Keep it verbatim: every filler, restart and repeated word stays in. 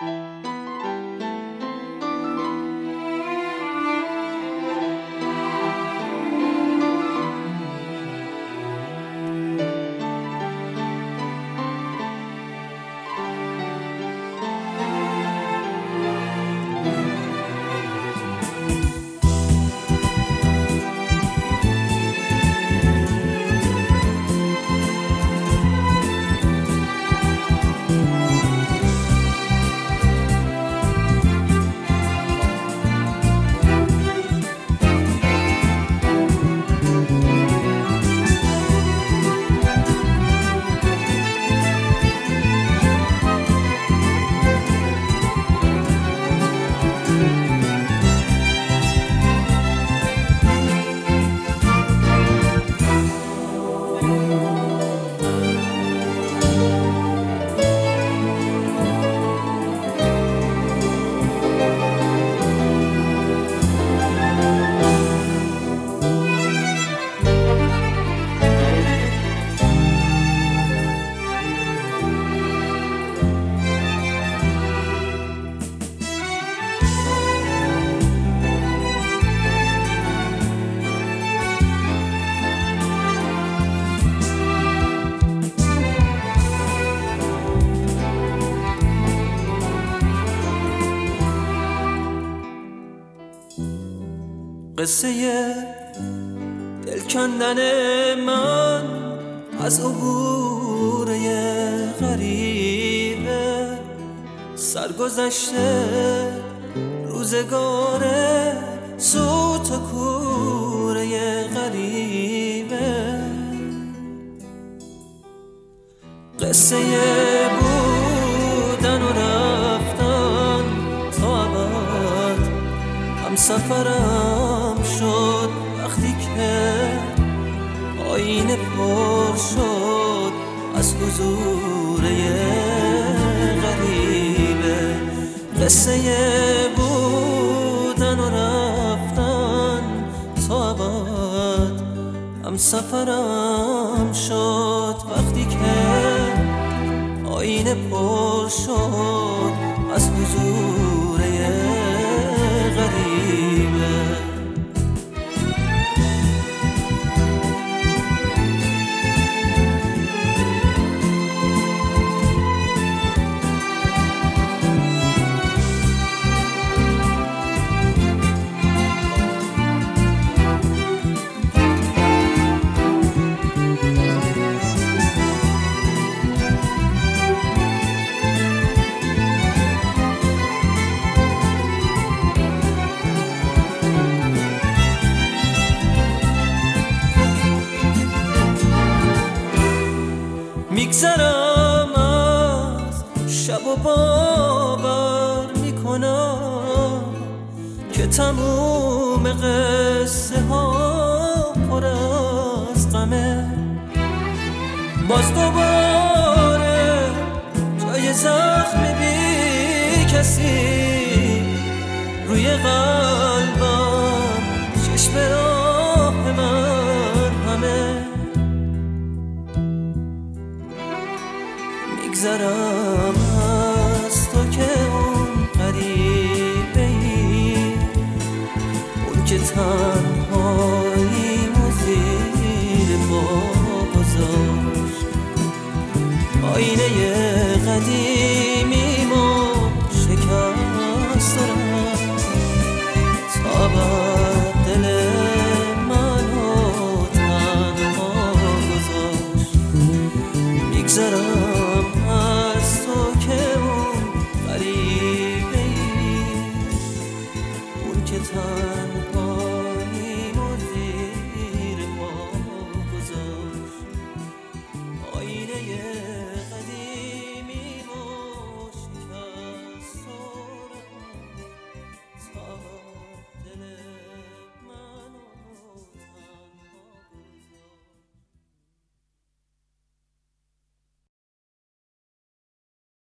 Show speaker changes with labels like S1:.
S1: قصه دل کندن من از عبور غریبه، سرگذشته روزگار سوت و کوره غریبه. قصه بودن و رفتن تا ابد هم سفرم شد وقتی که آینه پر شد از حضور غریبه. قصه بودن و رفتن تا ابد هم سفرم شد وقتی که آینه پر شد از حضور غریبه. میگذرم از شب و باور میکنم که تموم قصه ها پر از غمه. باز دوباره جای زخم بی کسی روی قلبم چشم راه من همه. میگذرم از تو که اون غریبه ای، اون که تنهایی و زیر پا گذاشت آینه